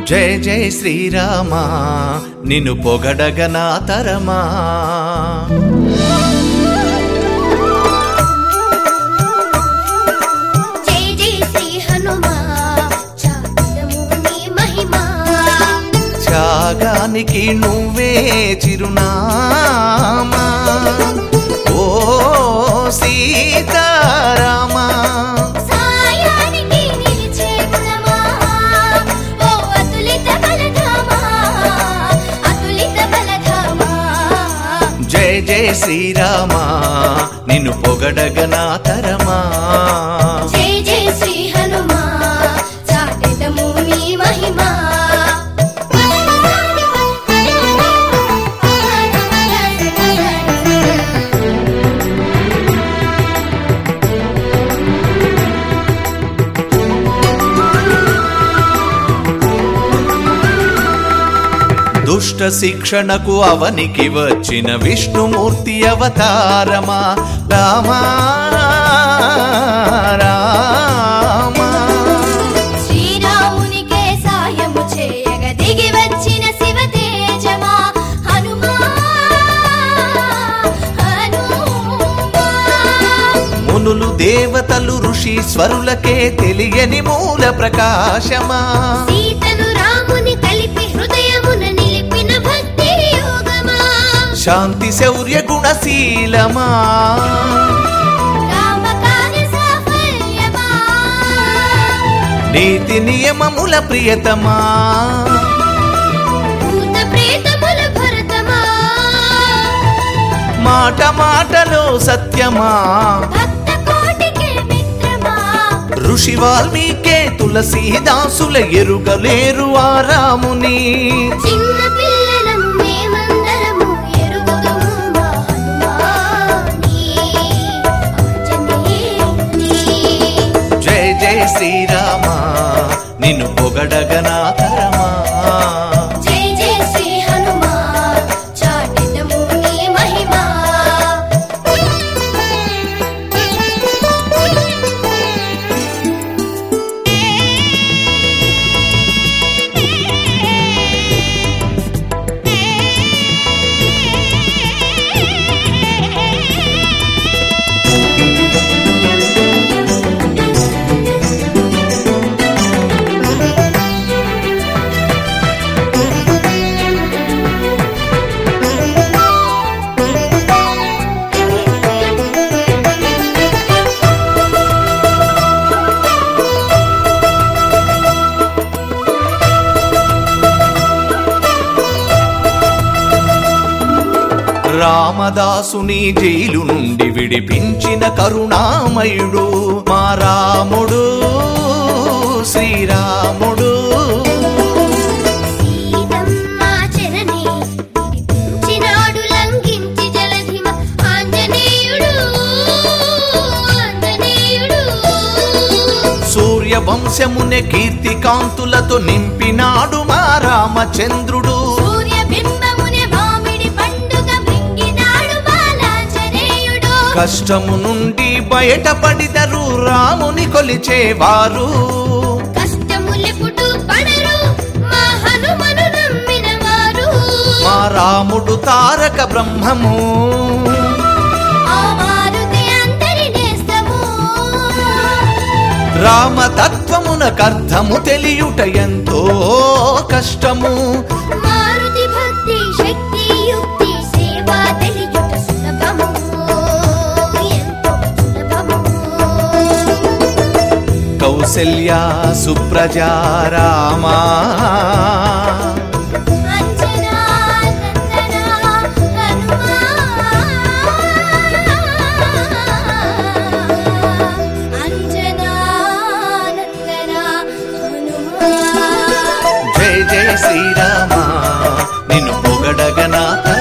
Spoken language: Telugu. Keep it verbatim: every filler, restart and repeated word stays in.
జయ జయ శ్రీరామా నిన్ను పొగడగ నా తరమా. జయ జయ శ్రీ హనుమా చాటుదము నీ మహిమా. త్యాగానికి నువ్వే చిరునామా ఓ సీతారామా. జయ జయ శ్రీరామా నిన్ను పొగడగ నా తరమా. జయ జయ శ్రీ హనుమా చాటెదము నీ మహిమా. దుష్ట శిక్షణకు అవనికి వచ్చిన విష్ణుమూర్తి అవతారమా రామా రామా. శ్రీరామునికే సాయము చేయగ దిగి వచ్చిన శివ తేజమా హనుమా హనుమా. మునులు దేవతలు ఋషీశ్వరులకే తెలియని మూల ప్రకాశమా. సీతను రాముని కలిపి హృదయమున నిలిపిన భక్తి యోగమా. శాంతి శౌర్య గుణశీలమా రామకార్య సాఫల్యమా. నీతి నియమముల ప్రియతమా భూత ప్రేతముల భరతమా. మాట మాటలో సత్యమా భక్త కోటికే మిత్రమా. ఋషి వాల్మీకే తులసీదాసుల ఎరుగలేరు ఆ రాముని. చిన్న పిల్లలం మేమందరము ఎరుగుదుము మా హనుమాని ఆంజనేయుని. జయ జయ శ్రీరామా నిన్ను పొగడగ నా తరమా. జయ జయ శ్రీ హనుమా చాటెదము నీ మహిమా. రామదాసుని జైలు నుండి విడిపించిన కరుణామయుడు మా రాముడు శ్రీరాముడు. సీతమ్మ చరణి విడిపించినాడు లంఘించి జలధిమ ఆంజనేయుడు ఆంజనేయుడు. సూర్యవంశమునే కీర్తి కాంతులతో నింపినాడు మా రామచంద్రుడు. సూర్య బింబమునే మామిడి పండుగ మింగినాడు బాలాంజనేయుడు. కష్టము నుండి బయటపడిదరు రాముని కొలిచేవారు. కష్టములెప్పుడు పడరు మా హనుమను నమ్మిన వారు. మా రాముడు తారక బ్రహ్మము ఆ మారుతి అందరి నేస్తము. రామతత్వమునకర్థము తెలియుట ఎంతో కష్టము. మారుతి భక్తి శక్తి యుక్తి సేవ తెలియుట సులభము ఎంతో సులభము. కౌసల్య సుప్రజా రామా అంజనా నందన హనుమా. అంజనా నందన హనుమా. జయ జయ శ్రీరామా నిన్ను పొగడగ నా తరమా.